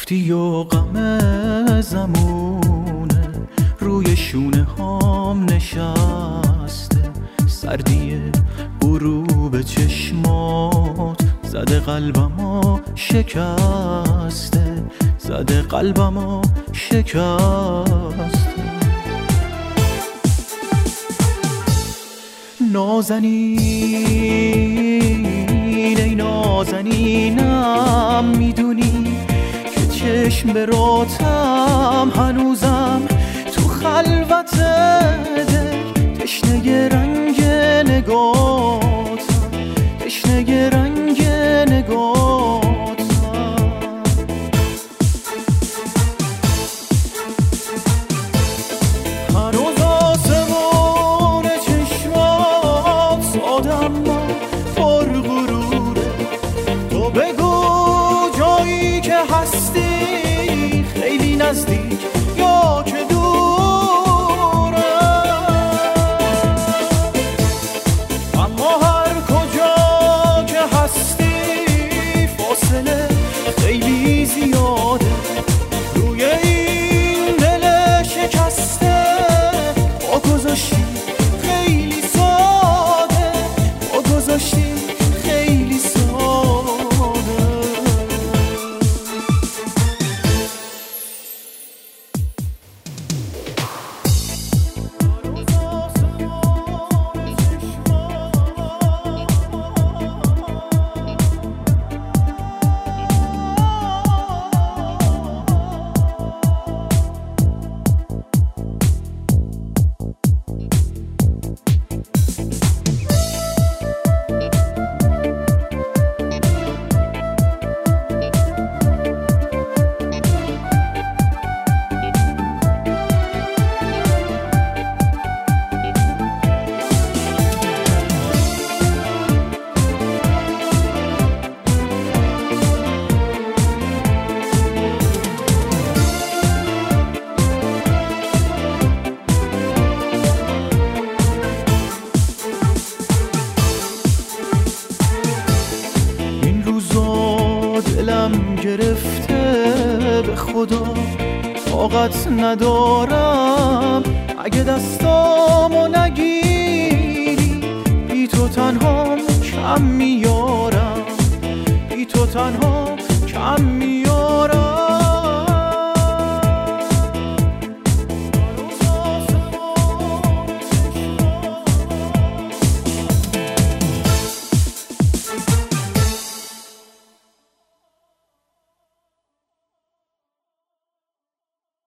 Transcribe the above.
گفتی و غم زمونه روی شونه هام نشسته، سردی غروب چشمات زده قلبمو شکسته، زده قلبمو شکسته. نازنین ای نازنینم، میدونی که چشم به راتم هنوزم تو خلوت دل، تشنه رنگ نگاتم، تشنه رنگ نگاتم. هنوز آسمون چشمات سادم پر غروره، تو بگو جایی که هستی خیلی نزدیک یا که دوره، اما هر کجا که هستی فاصله خیلی زیاده، روی این دل شکسته با گذاشتی خیلی ساده، با گذاشتی خیلی ساده. دلم گرفته به خدا طاقت ندارم، اگه دستامو نگیری بی تو تنها کم میارم، بی تو تنها کم میارم.